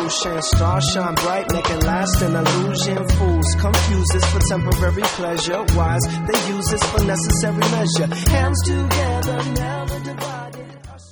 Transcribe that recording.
revolution. Stars shine bright, make it last an illusion. Fools confuse this for temporary pleasure. Wise, they use this for necessary measure. Hands together, never